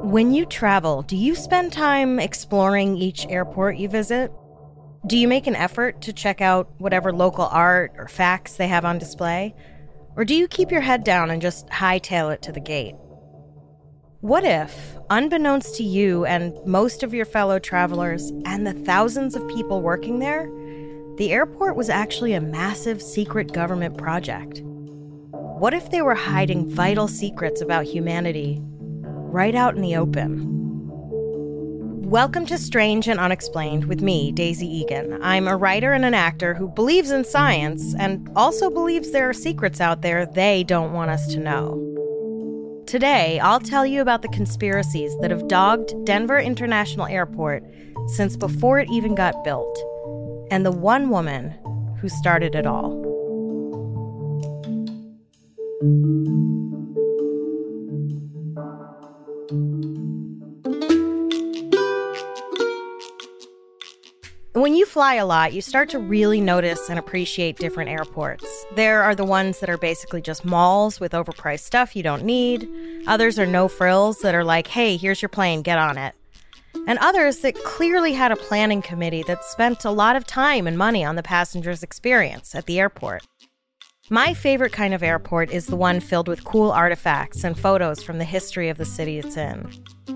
When you travel, do you spend time exploring each airport you visit? Do you make an effort to check out whatever local art or facts they have on display? Or do you keep your head down and just hightail it to the gate? What if, unbeknownst to you and most of your fellow travelers and the thousands of people working there, the airport was actually a massive secret government project? What if they were hiding vital secrets about humanity right out in the open? Welcome to Strange and Unexplained with me, Daisy Egan. I'm a writer and an actor who believes in science and also believes there are secrets out there they don't want us to know. Today, I'll tell you about the conspiracies that have dogged Denver International Airport since before it even got built, and the one woman who started it all. When you fly a lot, you start to really notice and appreciate different airports. There are the ones that are basically just malls with overpriced stuff you don't need. Others are no frills that are like, hey, here's your plane, get on it. And others that clearly had a planning committee that spent a lot of time and money on the passenger's experience at the airport. My favorite kind of airport is the one filled with cool artifacts and photos from the history of the city it's in.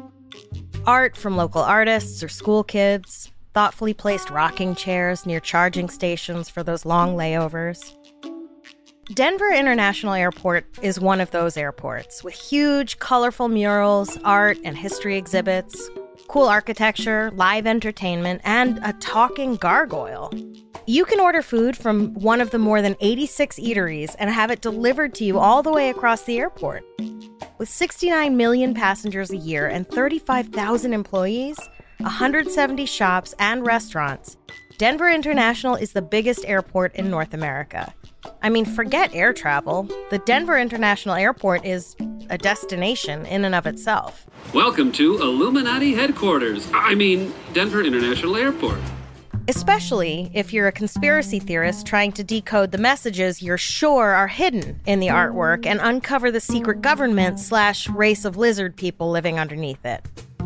Art from local artists or school kids, thoughtfully placed rocking chairs near charging stations for those long layovers. Denver International Airport is one of those airports, with huge, colorful murals, art and history exhibits, cool architecture, live entertainment, and a talking gargoyle. You can order food from one of the more than 86 eateries and have it delivered to you all the way across the airport. With 69 million passengers a year and 35,000 employees, 170 shops and restaurants, Denver International is the biggest airport in North America. I mean, forget air travel. The Denver International Airport is a destination in and of itself. Welcome to Illuminati headquarters. Denver International Airport. Especially if you're a conspiracy theorist trying to decode the messages you're sure are hidden in the artwork and uncover the secret government/race of lizard people living underneath it.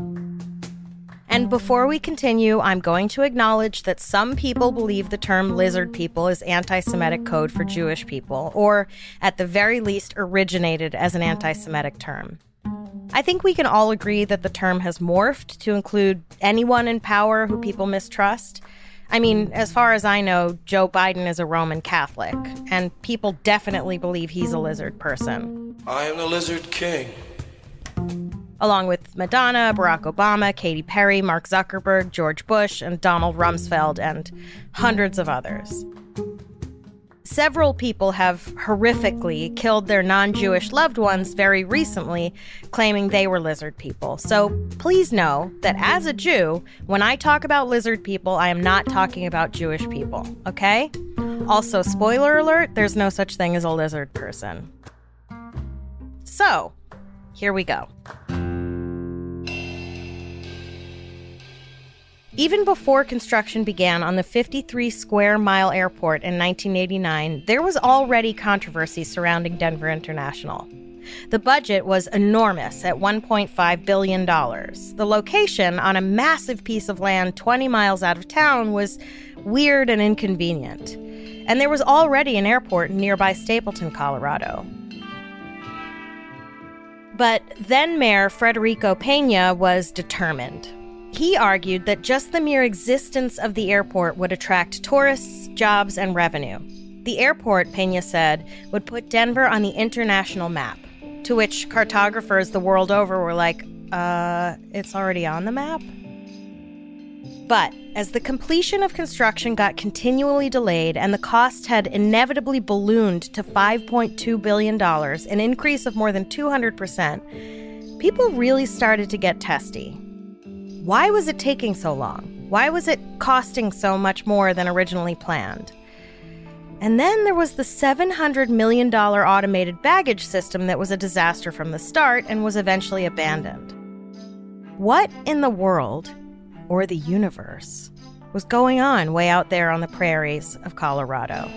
And before we continue, I'm going to acknowledge that some people believe the term lizard people is anti-Semitic code for Jewish people, or at the very least originated as an anti-Semitic term. I think we can all agree that the term has morphed to include anyone in power who people mistrust. I mean, as far as I know, Joe Biden is a Roman Catholic, and people definitely believe he's a lizard person. I am the Lizard King. Along with Madonna, Barack Obama, Katy Perry, Mark Zuckerberg, George Bush, and Donald Rumsfeld, and hundreds of others. Several people have horrifically killed their non-Jewish loved ones very recently, claiming they were lizard people. So please know that as a Jew, when I talk about lizard people, I am not talking about Jewish people, okay? Also, spoiler alert, there's no such thing as a lizard person. So, here we go. Even before construction began on the 53-square-mile airport in 1989, there was already controversy surrounding Denver International. The budget was enormous at $1.5 billion. The location, on a massive piece of land 20 miles out of town, was weird and inconvenient. And there was already an airport in nearby Stapleton, Colorado. But then Mayor Frederico Pena was determined. He argued that just the mere existence of the airport would attract tourists, jobs, and revenue. The airport, Pena said, would put Denver on the international map, to which cartographers the world over were like, it's already on the map? But as the completion of construction got continually delayed and the cost had inevitably ballooned to $5.2 billion, an increase of more than 200%, people really started to get testy. Why was it taking so long? Why was it costing so much more than originally planned? And then there was the $700 million automated baggage system that was a disaster from the start and was eventually abandoned. What in the world, or the universe, was going on way out there on the prairies of Colorado?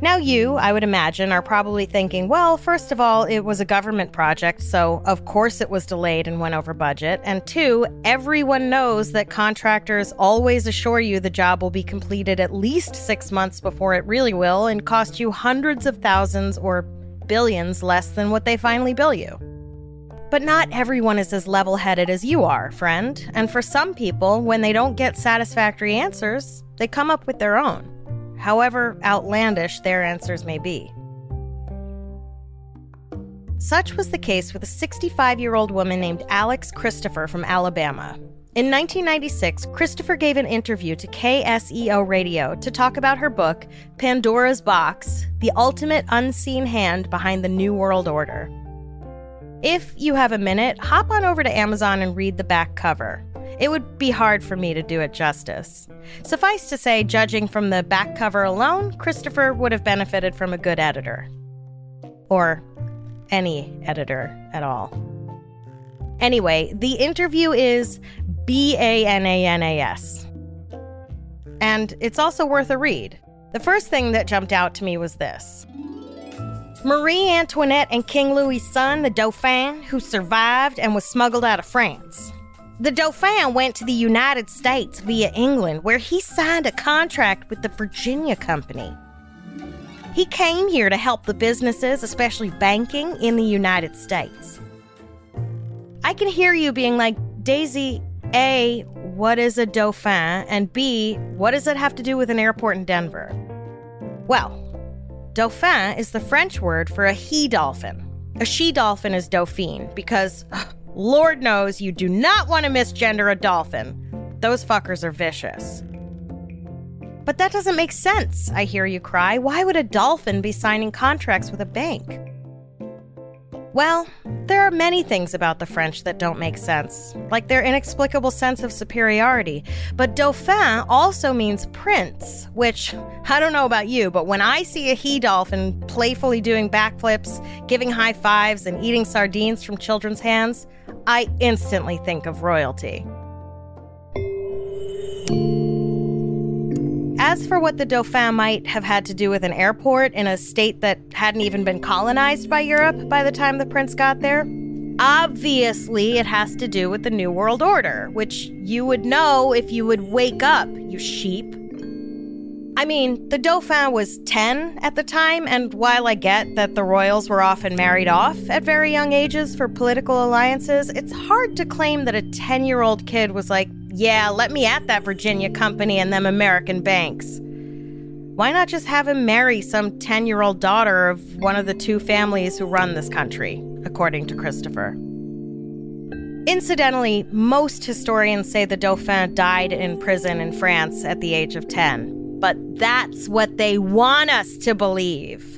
Now you, I would imagine, are probably thinking, well, first of all, it was a government project, so of course it was delayed and went over budget. And two, everyone knows that contractors always assure you the job will be completed at least 6 months before it really will and cost you hundreds of thousands or billions less than what they finally bill you. But not everyone is as level-headed as you are, friend. And for some people, when they don't get satisfactory answers, they come up with their own, however outlandish their answers may be. Such was the case with a 65-year-old woman named Alex Christopher from Alabama. In 1996, Christopher gave an interview to KSEO Radio to talk about her book, Pandora's Box: The Ultimate Unseen Hand Behind the New World Order. If you have a minute, hop on over to Amazon and read the back cover. It would be hard for me to do it justice. Suffice to say, judging from the back cover alone, Christopher would have benefited from a good editor. Or any editor at all. Anyway, the interview is BANANAS. And it's also worth a read. The first thing that jumped out to me was this. Marie Antoinette and King Louis's son, the Dauphin, who survived and was smuggled out of France. The Dauphin went to the United States via England, where he signed a contract with the Virginia Company. He came here to help the businesses, especially banking, in the United States. I can hear you being like, Daisy, A, what is a Dauphin? And B, what does it have to do with an airport in Denver? Well, Dauphin is the French word for a he-dolphin. A she-dolphin is Dauphine, because Lord knows you do not want to misgender a dolphin. Those fuckers are vicious. But that doesn't make sense, I hear you cry. Why would a dolphin be signing contracts with a bank? Well, there are many things about the French that don't make sense, like their inexplicable sense of superiority. But Dauphin also means prince, which, I don't know about you, but when I see a he-dolphin playfully doing backflips, giving high fives, and eating sardines from children's hands, I instantly think of royalty. As for what the Dauphin might have had to do with an airport in a state that hadn't even been colonized by Europe by the time the prince got there, obviously it has to do with the New World Order, which you would know if you would wake up, you sheep. I mean, the Dauphin was 10 at the time, and while I get that the royals were often married off at very young ages for political alliances, it's hard to claim that a 10-year-old kid was like, yeah, let me at that Virginia Company and them American banks. Why not just have him marry some 10-year-old daughter of one of the two families who run this country, according to Christopher. Incidentally, most historians say the Dauphin died in prison in France at the age of 10. But that's what they want us to believe.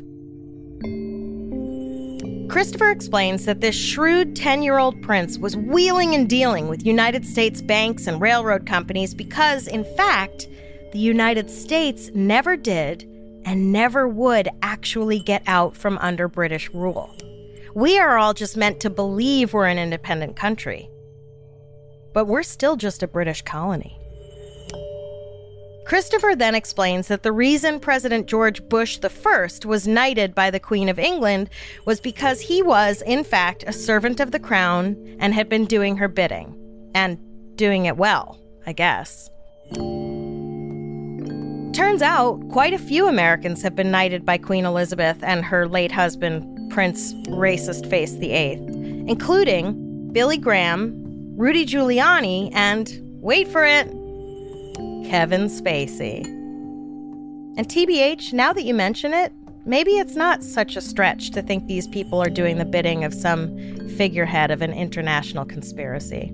Christopher explains that this shrewd 10-year-old prince was wheeling and dealing with United States banks and railroad companies because, in fact, the United States never did and never would actually get out from under British rule. We are all just meant to believe we're an independent country. But we're still just a British colony. Christopher then explains that the reason President George Bush I was knighted by the Queen of England was because he was, in fact, a servant of the crown and had been doing her bidding. And doing it well, I guess. Turns out, quite a few Americans have been knighted by Queen Elizabeth and her late husband, Prince Racist Face VIII, including Billy Graham, Rudy Giuliani, and, wait for it, Kevin Spacey. And TBH, now that you mention it, maybe it's not such a stretch to think these people are doing the bidding of some figurehead of an international conspiracy.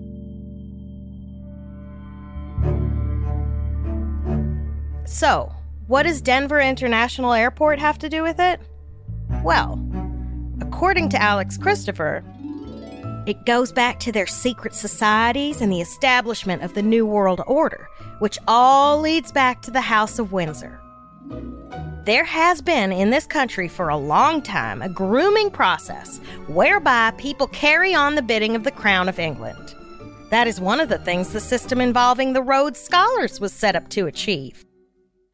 So, what does Denver International Airport have to do with it? Well, according to Alex Christopher, it goes back to their secret societies and the establishment of the New World Order, which all leads back to the House of Windsor. There has been in this country for a long time a grooming process whereby people carry on the bidding of the Crown of England. That is one of the things the system involving the Rhodes Scholars was set up to achieve.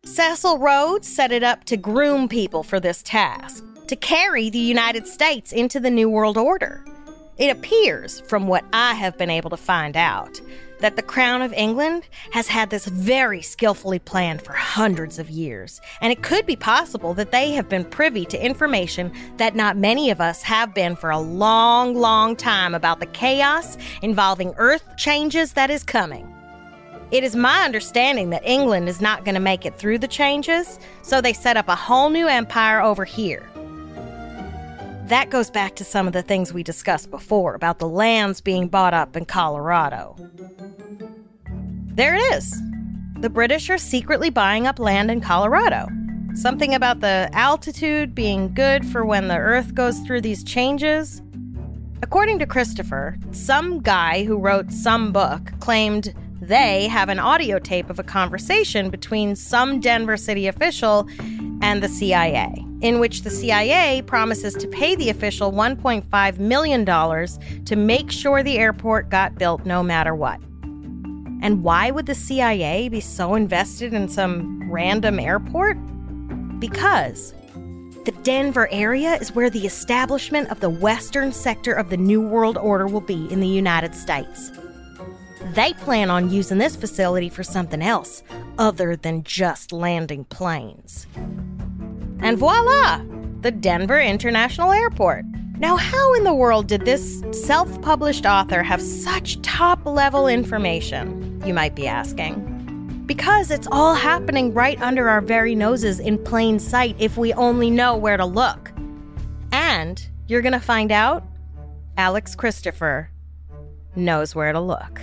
Cecil Rhodes set it up to groom people for this task, to carry the United States into the New World Order. It appears, from what I have been able to find out, that the Crown of England has had this very skillfully planned for hundreds of years, and it could be possible that they have been privy to information that not many of us have been for a long, long time about the chaos involving Earth changes that is coming. It is my understanding that England is not going to make it through the changes, so they set up a whole new empire over here. That goes back to some of the things we discussed before about the lands being bought up in Colorado. There it is. The British are secretly buying up land in Colorado. Something about the altitude being good for when the Earth goes through these changes. According to Christopher, some guy who wrote some book claimed they have an audio tape of a conversation between some Denver city official and the CIA, in which the CIA promises to pay the official $1.5 million to make sure the airport got built no matter what. And why would the CIA be so invested in some random airport? Because the Denver area is where the establishment of the western sector of the New World Order will be in the United States. They plan on using this facility for something else other than just landing planes. And voila! The Denver International Airport. Now, how in the world did this self-published author have such top-level information, you might be asking? Because it's all happening right under our very noses in plain sight if we only know where to look. And you're gonna find out Alex Christopher knows where to look.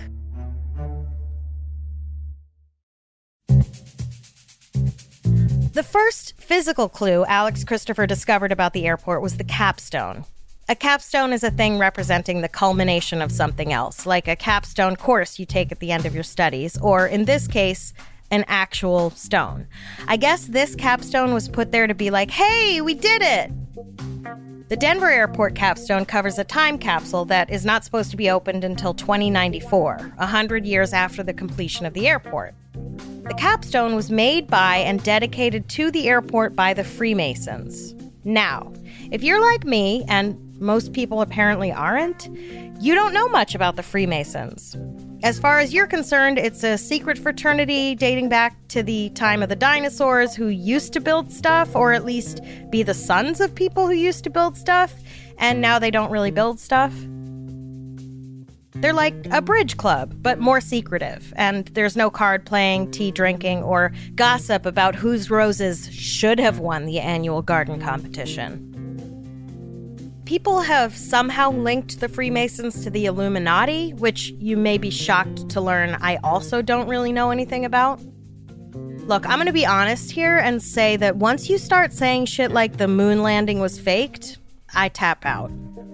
The first physical clue Alex Christopher discovered about the airport was the capstone. A capstone is a thing representing the culmination of something else, like a capstone course you take at the end of your studies, or in this case, an actual stone. I guess this capstone was put there to be like, hey, we did it! The Denver Airport capstone covers a time capsule that is not supposed to be opened until 2094, 100 years after the completion of the airport. The capstone was made by and dedicated to the airport by the Freemasons. Now, if you're like me, and most people apparently aren't, you don't know much about the Freemasons. As far as you're concerned, it's a secret fraternity dating back to the time of the dinosaurs who used to build stuff, or at least be the sons of people who used to build stuff, and now they don't really build stuff. They're like a bridge club, but more secretive, and there's no card playing, tea drinking, or gossip about whose roses should have won the annual garden competition. People have somehow linked the Freemasons to the Illuminati, which you may be shocked to learn I also don't really know anything about. Look, I'm gonna be honest here and say that once you start saying shit like the moon landing was faked, I tap out.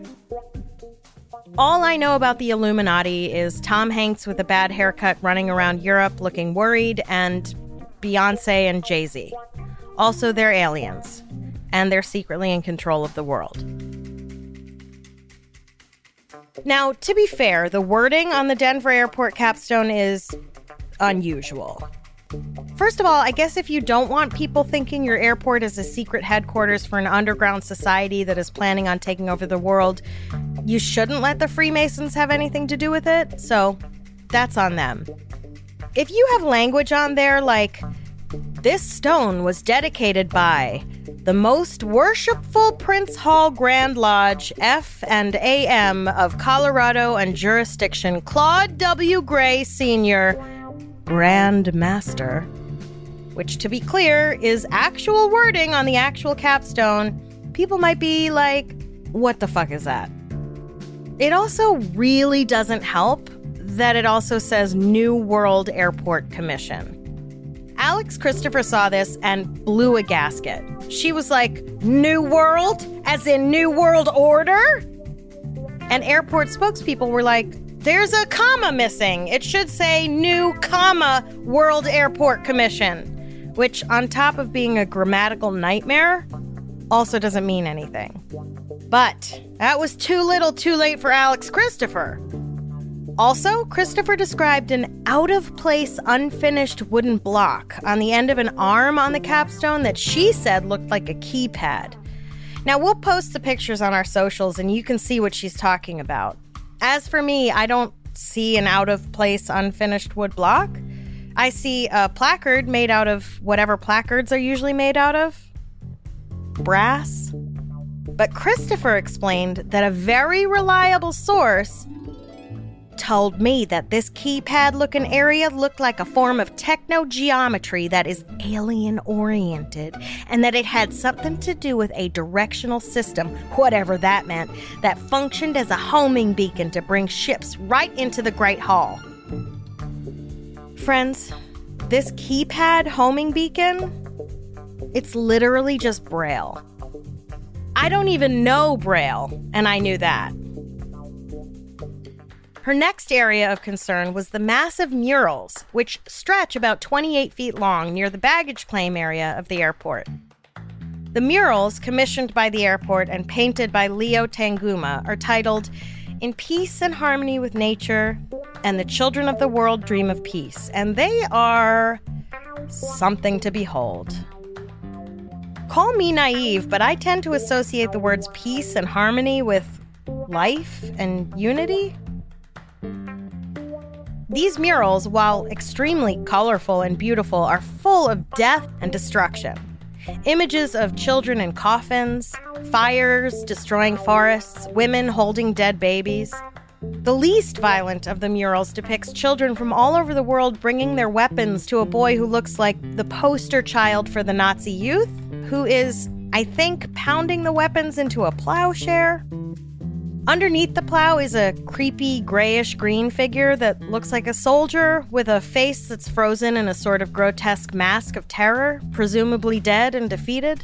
All I know about the Illuminati is Tom Hanks with a bad haircut running around Europe looking worried, and Beyonce and Jay-Z. Also, they're aliens, and they're secretly in control of the world. Now, to be fair, the wording on the Denver Airport capstone is unusual. First of all, I guess if you don't want people thinking your airport is a secret headquarters for an underground society that is planning on taking over the world, you shouldn't let the Freemasons have anything to do with it, so that's on them. If you have language on there like, this stone was dedicated by the most worshipful Prince Hall Grand Lodge F&AM of Colorado and jurisdiction, Claude W. Gray Sr., Grand Master, which, to be clear, is actual wording on the actual capstone, people might be like, what the fuck is that? It also really doesn't help that it also says New World Airport Commission. Alex Christopher saw this and blew a gasket. She was like, New World? As in New World Order? And airport spokespeople were like, there's a comma missing. It should say New, World Airport Commission, which on top of being a grammatical nightmare, also doesn't mean anything. But that was too little too late for Alex Christopher. Also, Christopher described an out-of-place, unfinished wooden block on the end of an arm on the capstone that she said looked like a keypad. Now, we'll post the pictures on our socials and you can see what she's talking about. As for me, I don't see an out-of-place, unfinished wood block. I see a placard made out of whatever placards are usually made out of. Brass. But Christopher explained that a very reliable source told me that this keypad-looking area looked like a form of techno-geometry that is alien-oriented, and that it had something to do with a directional system, whatever that meant, that functioned as a homing beacon to bring ships right into the Great Hall. Friends, this keypad homing beacon, it's literally just Braille. I don't even know Braille, and I knew that. Her next area of concern was the massive murals, which stretch about 28 feet long near the baggage claim area of the airport. The murals, commissioned by the airport and painted by Leo Tanguma, are titled "In Peace and Harmony with Nature" and "The Children of the World Dream of Peace," and they are something to behold. Call me naive, but I tend to associate the words peace and harmony with life and unity. These murals, while extremely colorful and beautiful, are full of death and destruction. Images of children in coffins, fires destroying forests, women holding dead babies. The least violent of the murals depicts children from all over the world bringing their weapons to a boy who looks like the poster child for the Nazi youth, who is, I think, pounding the weapons into a plowshare. Underneath the plow is a creepy grayish-green figure that looks like a soldier with a face that's frozen in a sort of grotesque mask of terror, presumably dead and defeated.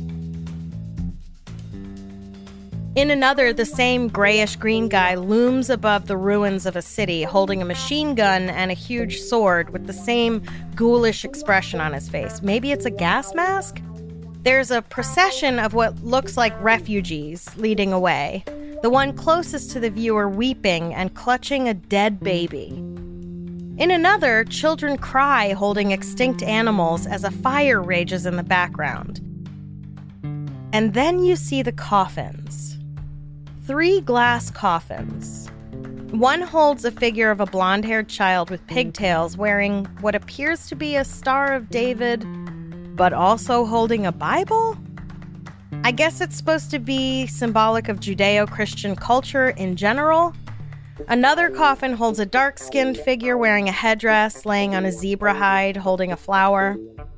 In another, the same grayish-green guy looms above the ruins of a city, holding a machine gun and a huge sword with the same ghoulish expression on his face. Maybe it's a gas mask? There's a procession of what looks like refugees leading away, the one closest to the viewer weeping and clutching a dead baby. In another, children cry holding extinct animals as a fire rages in the background. And then you see the coffins. 3 glass coffins. One holds a figure of a blonde-haired child with pigtails wearing what appears to be a Star of David, but also holding a Bible? I guess it's supposed to be symbolic of Judeo-Christian culture in general. Another coffin holds a dark-skinned figure wearing a headdress, laying on a zebra hide, holding a flower.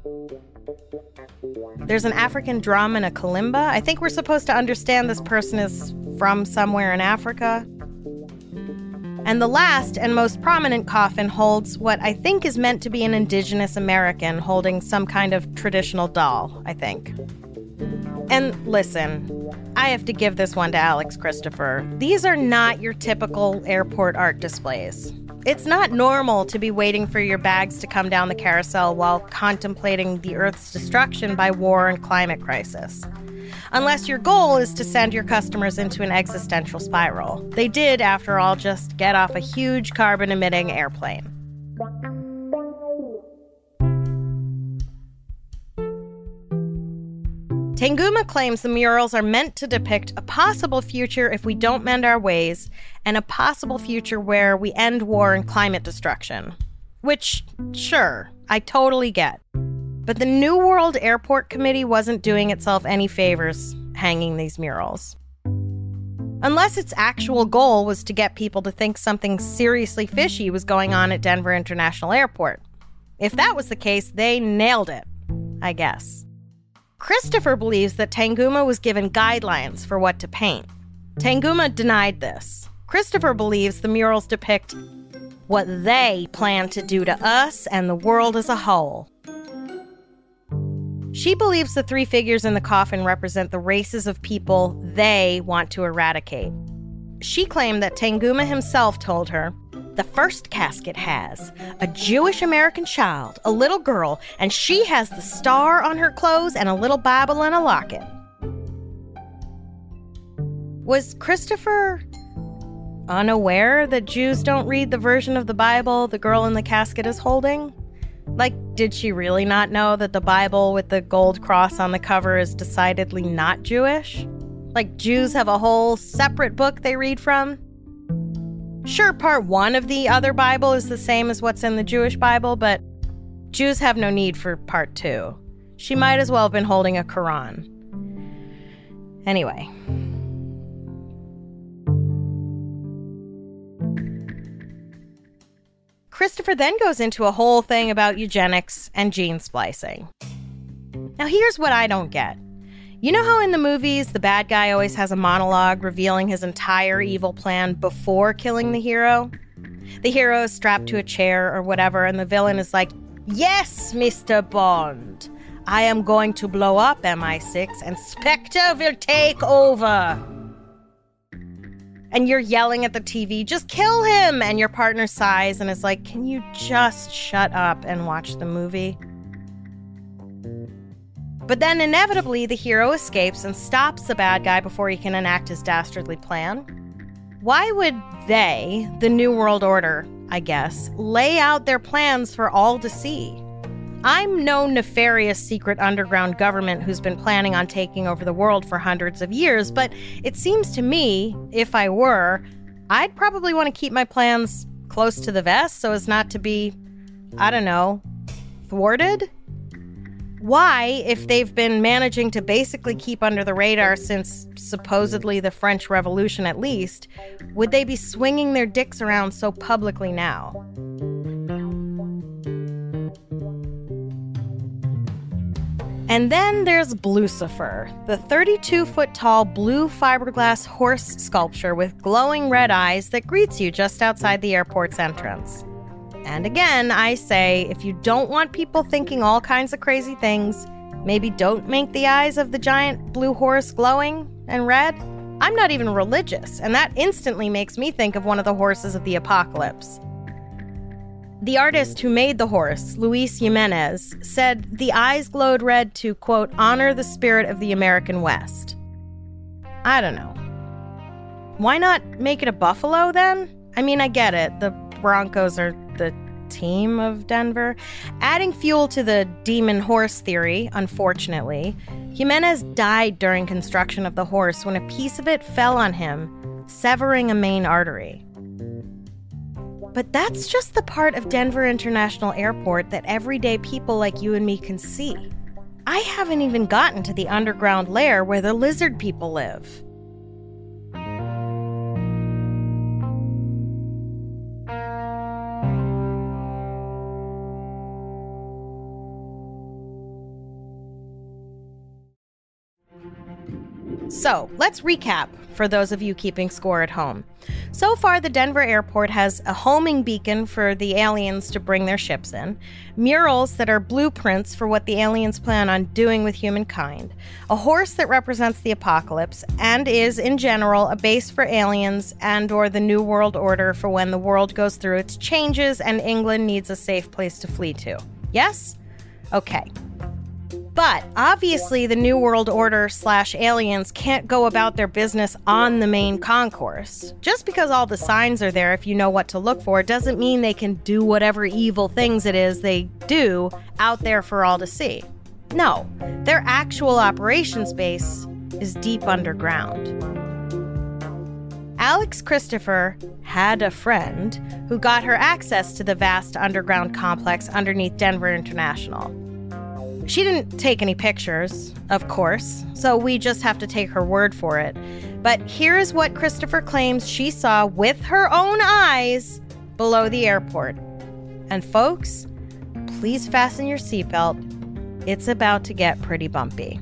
There's an African drum and a kalimba. I think we're supposed to understand this person is from somewhere in Africa. And the last and most prominent coffin holds what I think is meant to be an indigenous American holding some kind of traditional doll, I think. And listen, I have to give this one to Alex Christopher. These are not your typical airport art displays. It's not normal to be waiting for your bags to come down the carousel while contemplating the Earth's destruction by war and climate crisis. Unless your goal is to send your customers into an existential spiral. They did, after all, just get off a huge carbon-emitting airplane. Tanguma claims the murals are meant to depict a possible future if we don't mend our ways, and a possible future where we end war and climate destruction. Which, sure, I totally get. But the New World Airport Committee wasn't doing itself any favors hanging these murals. Unless its actual goal was to get people to think something seriously fishy was going on at Denver International Airport. If that was the case, they nailed it, I guess. Christopher believes that Tanguma was given guidelines for what to paint. Tanguma denied this. Christopher believes the murals depict what they plan to do to us and the world as a whole. She believes the 3 figures in the coffin represent the races of people they want to eradicate. She claimed that Tanguma himself told her, "The first casket has a Jewish American child, a little girl, and she has the star on her clothes and a little Bible and a locket." Was Christopher unaware that Jews don't read the version of the Bible the girl in the casket is holding? Like, did she really not know that the Bible with the gold cross on the cover is decidedly not Jewish? Like, Jews have a whole separate book they read from? Sure, part 1 of the other Bible is the same as what's in the Jewish Bible, but Jews have no need for part 2. She might as well have been holding a Quran. Anyway. Christopher then goes into a whole thing about eugenics and gene splicing. Now here's what I don't get. You know how in the movies the bad guy always has a monologue revealing his entire evil plan before killing the hero? The hero is strapped to a chair or whatever, and the villain is like, "Yes, Mr. Bond, I am going to blow up MI6 and Spectre will take over." And you're yelling at the TV, "Just kill him!" And your partner sighs and is like, "Can you just shut up and watch the movie?" But then inevitably, the hero escapes and stops the bad guy before he can enact his dastardly plan. Why would they, the New World Order, I guess, lay out their plans for all to see? I'm no nefarious secret underground government who's been planning on taking over the world for hundreds of years, but it seems to me, if I were, I'd probably want to keep my plans close to the vest so as not to be, I don't know, thwarted? Why, if they've been managing to basically keep under the radar since supposedly the French Revolution at least, would they be swinging their dicks around so publicly now? And then there's Blucifer, the 32-foot-tall blue fiberglass horse sculpture with glowing red eyes that greets you just outside the airport's entrance. And again, I say, if you don't want people thinking all kinds of crazy things, maybe don't make the eyes of the giant blue horse glowing and red. I'm not even religious, and that instantly makes me think of one of the horses of the apocalypse. The artist who made the horse, Luis Jimenez, said the eyes glowed red to, quote, honor the spirit of the American West. I don't know. Why not make it a buffalo then? I mean, I get it. The Broncos are the team of Denver. Adding fuel to the demon horse theory, unfortunately, Jimenez died during construction of the horse when a piece of it fell on him, severing a main artery. But that's just the part of Denver International Airport that everyday people like you and me can see. I haven't even gotten to the underground lair where the lizard people live. So, let's recap for those of you keeping score at home. So far, the Denver airport has a homing beacon for the aliens to bring their ships in, murals that are blueprints for what the aliens plan on doing with humankind, a horse that represents the apocalypse, and is, in general, a base for aliens and or the New World Order for when the world goes through its changes and England needs a safe place to flee to. Yes? Okay. But obviously the New World Order / aliens can't go about their business on the main concourse. Just because all the signs are there if you know what to look for doesn't mean they can do whatever evil things it is they do out there for all to see. No, their actual operations base is deep underground. Alex Christopher had a friend who got her access to the vast underground complex underneath Denver International. She didn't take any pictures, of course, so we just have to take her word for it. But here is what Christopher claims she saw with her own eyes below the airport. And folks, please fasten your seatbelt. It's about to get pretty bumpy.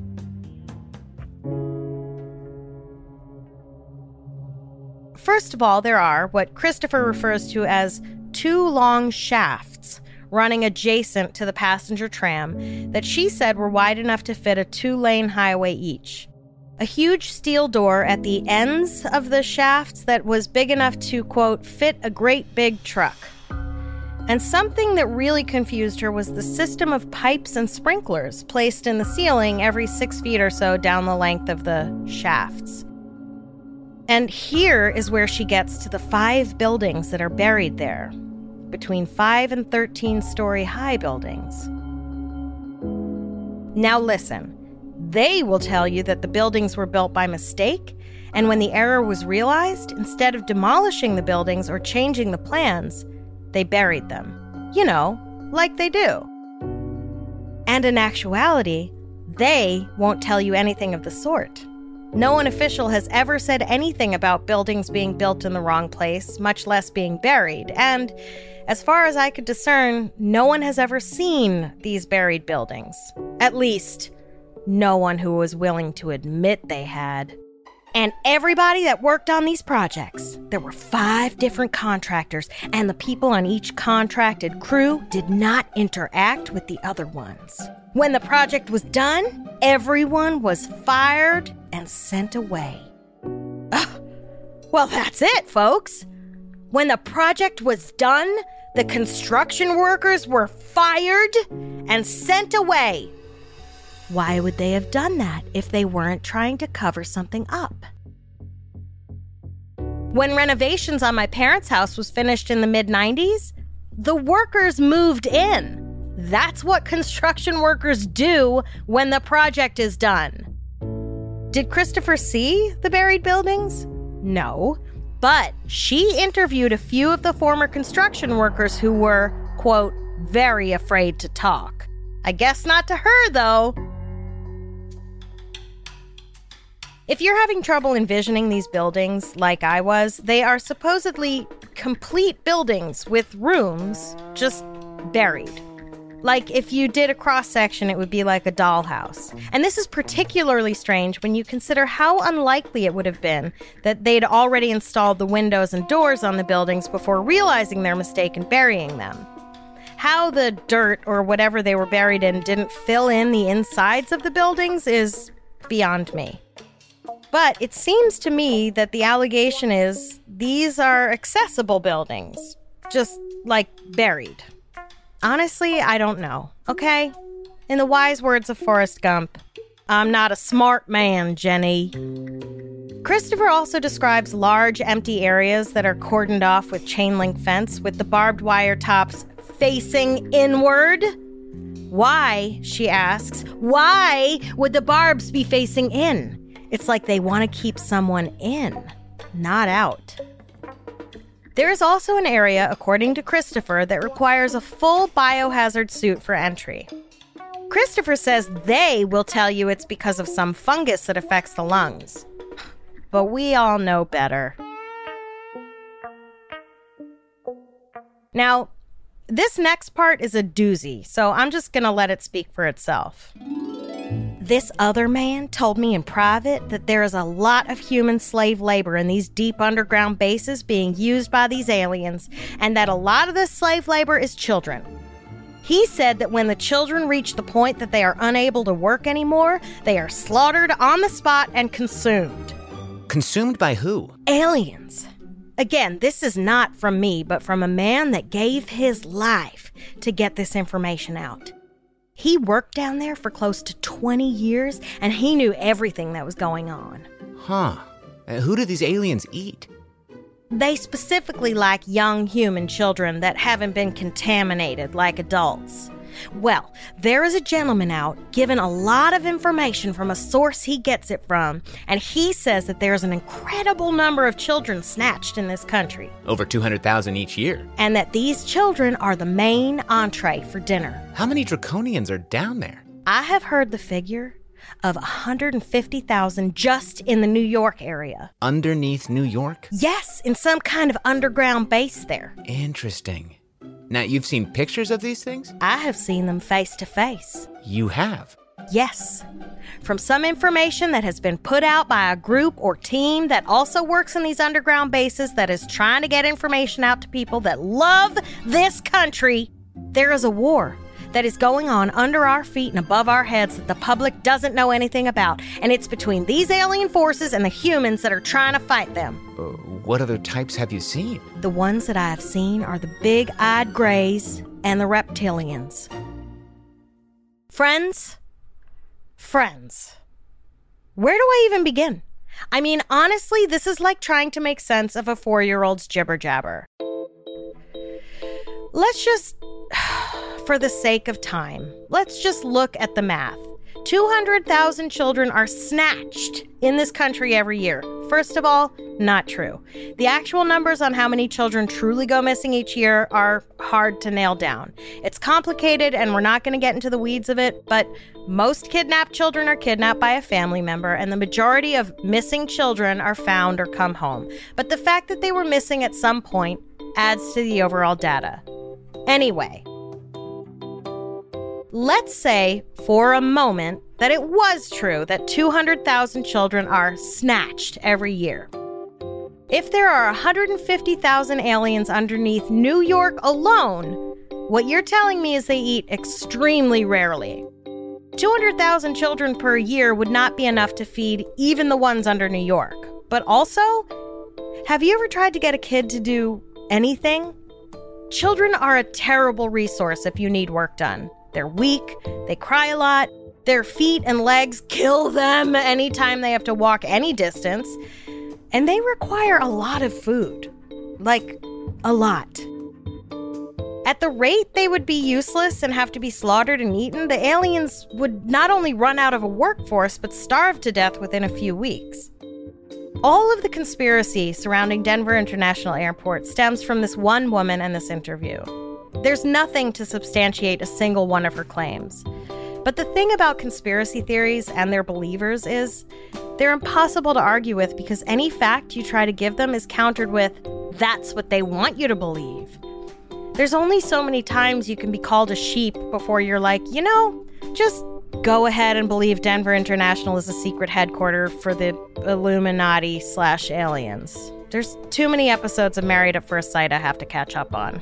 First of all, there are what Christopher refers to as 2 long shafts running adjacent to the passenger tram that she said were wide enough to fit a 2-lane highway each. A huge steel door at the ends of the shafts that was big enough to, quote, fit a great big truck. And something that really confused her was the system of pipes and sprinklers placed in the ceiling every 6 feet or so down the length of the shafts. And here is where she gets to the 5 buildings that are buried there, between 5 and 13-story high buildings. Now listen, they will tell you that the buildings were built by mistake, and when the error was realized, instead of demolishing the buildings or changing the plans, they buried them. You know, like they do. And in actuality, they won't tell you anything of the sort. No one official has ever said anything about buildings being built in the wrong place, much less being buried. And as far as I could discern, no one has ever seen these buried buildings. At least, no one who was willing to admit they had. And everybody that worked on these projects, there were 5 different contractors, and the people on each contracted crew did not interact with the other ones. When the project was done, everyone was fired and sent away. Well, that's it, folks. When the project was done, the construction workers were fired and sent away. Why would they have done that if they weren't trying to cover something up? When renovations on my parents' house was finished in the mid-90s, the workers moved in. That's what construction workers do when the project is done. Did Christopher see the buried buildings? No, but she interviewed a few of the former construction workers who were, quote, very afraid to talk. I guess not to her, though. If you're having trouble envisioning these buildings like I was, they are supposedly complete buildings with rooms just buried. Like if you did a cross-section, it would be like a dollhouse. And this is particularly strange when you consider how unlikely it would have been that they'd already installed the windows and doors on the buildings before realizing their mistake and burying them. How the dirt or whatever they were buried in didn't fill in the insides of the buildings is beyond me. But it seems to me that the allegation is these are accessible buildings, just like buried. Honestly, I don't know, okay? In the wise words of Forrest Gump, I'm not a smart man, Jenny. Christopher also describes large empty areas that are cordoned off with chain link fence with the barbed wire tops facing inward. Why, she asks, why would the barbs be facing in? It's like they want to keep someone in, not out. There is also an area, according to Christopher, that requires a full biohazard suit for entry. Christopher says they will tell you it's because of some fungus that affects the lungs. But we all know better. Now, this next part is a doozy, so I'm just going to let it speak for itself. This other man told me in private that there is a lot of human slave labor in these deep underground bases being used by these aliens, and that a lot of this slave labor is children. He said that when the children reach the point that they are unable to work anymore, they are slaughtered on the spot and consumed. Consumed by who? Aliens. Again, this is not from me, but from a man that gave his life to get this information out. He worked down there for close to 20 years, and he knew everything that was going on. Huh. Who do these aliens eat? They specifically like young human children that haven't been contaminated like adults. Well, there is a gentleman out given a lot of information from a source he gets it from, and he says that there's an incredible number of children snatched in this country. Over 200,000 each year. And that these children are the main entree for dinner. How many draconians are down there? I have heard the figure of 150,000 just in the New York area. Underneath New York? Yes, in some kind of underground base there. Interesting. Now, you've seen pictures of these things? I have seen them face to face. You have? Yes. From some information that has been put out by a group or team that also works in these underground bases that is trying to get information out to people that love this country, there is a war that is going on under our feet and above our heads that the public doesn't know anything about. And it's between these alien forces and the humans that are trying to fight them. What other types have you seen? The ones that I have seen are the big-eyed greys and the reptilians. Friends, where do I even begin? I mean, honestly, this is like trying to make sense of a 4-year-old's jibber jabber. Let's just, for the sake of time, let's just look at the math. 200,000 children are snatched in this country every year. First of all, not true. The actual numbers on how many children truly go missing each year are hard to nail down. It's complicated, and we're not going to get into the weeds of it, but most kidnapped children are kidnapped by a family member, and the majority of missing children are found or come home. But the fact that they were missing at some point adds to the overall data. Anyway, let's say for a moment that it was true that 200,000 children are snatched every year. If there are 150,000 aliens underneath New York alone, what you're telling me is they eat extremely rarely. 200,000 children per year would not be enough to feed even the ones under New York. But also, have you ever tried to get a kid to do anything? Children are a terrible resource if you need work done. They're weak, they cry a lot, their feet and legs kill them anytime they have to walk any distance, and they require a lot of food. Like, a lot. At the rate they would be useless and have to be slaughtered and eaten, the aliens would not only run out of a workforce, but starve to death within a few weeks. All of the conspiracy surrounding Denver International Airport stems from this one woman and this interview. There's nothing to substantiate a single one of her claims. But the thing about conspiracy theories and their believers is they're impossible to argue with because any fact you try to give them is countered with, that's what they want you to believe. There's only so many times you can be called a sheep before you're like, just go ahead and believe Denver International is a secret headquarters for the Illuminati/aliens. There's too many episodes of Married at First Sight I have to catch up on.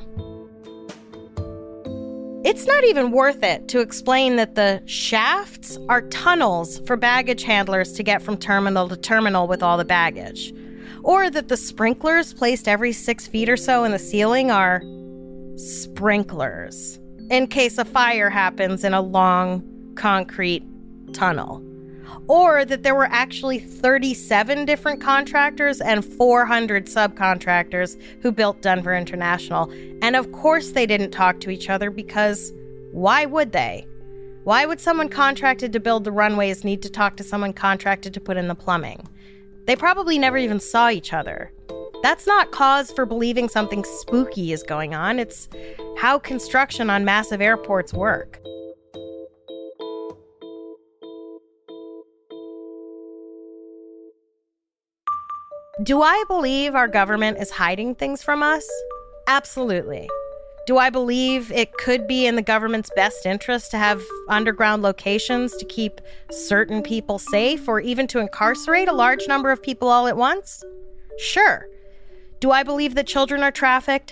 It's not even worth it to explain that the shafts are tunnels for baggage handlers to get from terminal to terminal with all the baggage. Or that the sprinklers placed every 6 feet or so in the ceiling are sprinklers in case a fire happens in a long concrete tunnel. Or that there were actually 37 different contractors and 400 subcontractors who built Denver International. And of course they didn't talk to each other because why would they? Why would someone contracted to build the runways need to talk to someone contracted to put in the plumbing? They probably never even saw each other. That's not cause for believing something spooky is going on. It's how construction on massive airports work. Do I believe our government is hiding things from us? Absolutely. Do I believe it could be in the government's best interest to have underground locations to keep certain people safe or even to incarcerate a large number of people all at once? Sure. Do I believe that children are trafficked?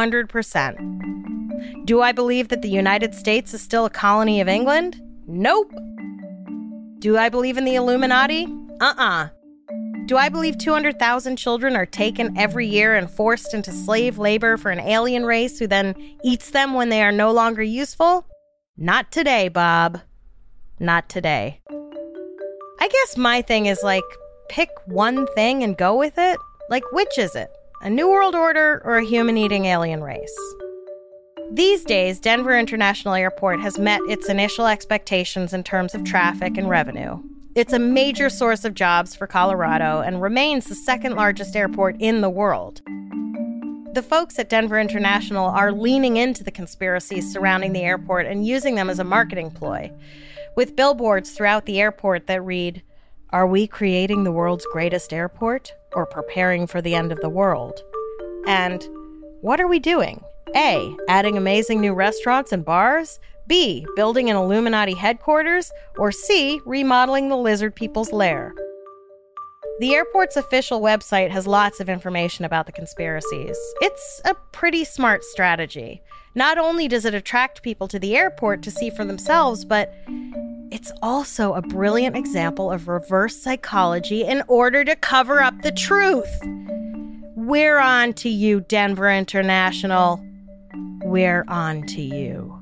100%. Do I believe that the United States is still a colony of England? Nope. Do I believe in the Illuminati? Do I believe 200,000 children are taken every year and forced into slave labor for an alien race who then eats them when they are no longer useful? Not today, Bob. Not today. I guess my thing is pick one thing and go with it. Which is it? A New World Order or a human-eating alien race? These days, Denver International Airport has met its initial expectations in terms of traffic and revenue. It's a major source of jobs for Colorado and remains the second largest airport in the world. The folks at Denver International are leaning into the conspiracies surrounding the airport and using them as a marketing ploy, with billboards throughout the airport that read, "Are we creating the world's greatest airport or preparing for the end of the world?" And what are we doing? A, adding amazing new restaurants and bars? B, building an Illuminati headquarters? Or C, remodeling the lizard people's lair? The airport's official website has lots of information about the conspiracies. It's a pretty smart strategy. Not only does it attract people to the airport to see for themselves, but it's also a brilliant example of reverse psychology in order to cover up the truth. We're on to you, Denver International. We're on to you.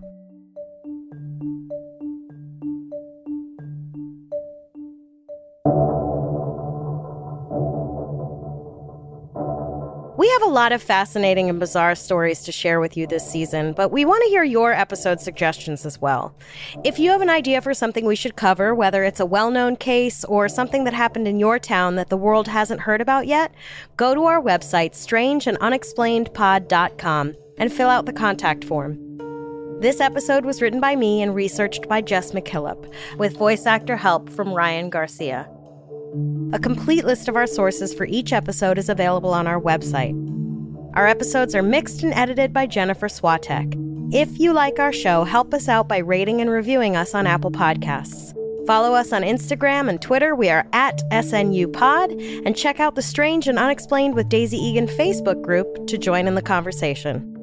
lot of fascinating and bizarre stories to share with you this season, but we want to hear your episode suggestions as well. If you have an idea for something we should cover, whether it's a well-known case or something that happened in your town that the world hasn't heard about yet, go to our website, strangeandunexplainedpod.com, and fill out the contact form. This episode was written by me and researched by Jess McKillop, with voice actor help from Ryan Garcia. A complete list of our sources for each episode is available on our website. Our episodes are mixed and edited by Jennifer Swatek. If you like our show, help us out by rating and reviewing us on Apple Podcasts. Follow us on Instagram and Twitter. We are at SNUPod. And check out the Strange and Unexplained with Daisy Egan Facebook group to join in the conversation.